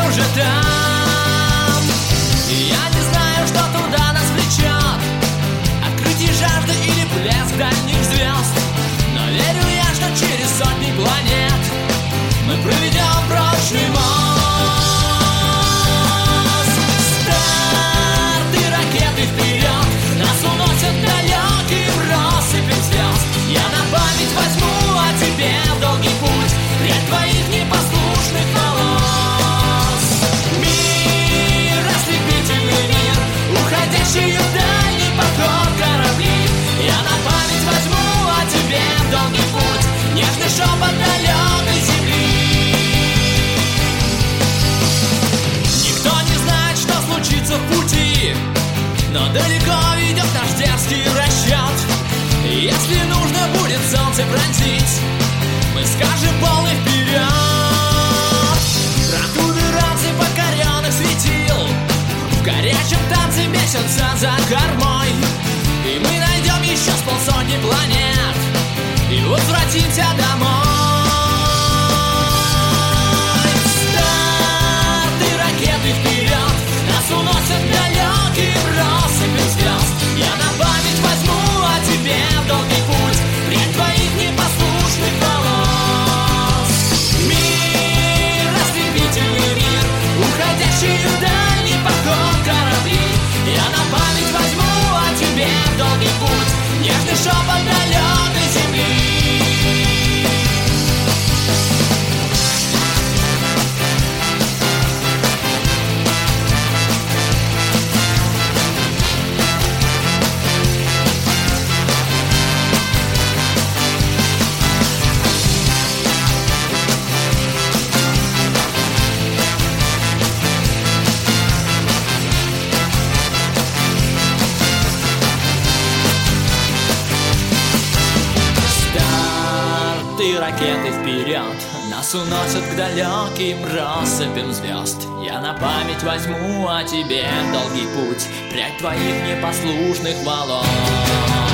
уже там. Я не знаю, что туда нас влечет, открытие жажды или блеск дальних звезд, но верю я, что через сотни планет мы проведем прочный мост. Старты ракеты вперед, нас уносят далеким россыпью звезд. Я на память возьму о тебе долгий путь пред твоих непослушных волос. Мир, ослепительный мир, уходящий в дальний поход корабли. Я на память возьму о тебе долгий путь, нежный шепот далекой земли. Никто не знает, что случится в пути, но далеко ведет наш дерзкий расчет. Если нужно будет солнце пронзить, мы скажем полный вперед. Протуберанцы покоренных светил в горячем танце месяца за кормой, и мы найдем еще с полсотни планет и возвратимся домой. Старты ракеты вперед, нас уносят далеким россыпью звезд. Я на память возьму о тебе долгий путь пред твоих непослушных волос. Мир, ослепительный мир, уходящий в дальний поход корабли. Я на память возьму о тебе долгий путь, нежный шепот далекой земли. Ракеты вперед, нас уносят к далеким россыпям звезд. Я на память возьму о тебе долгий путь прядь твоих непослушных волос.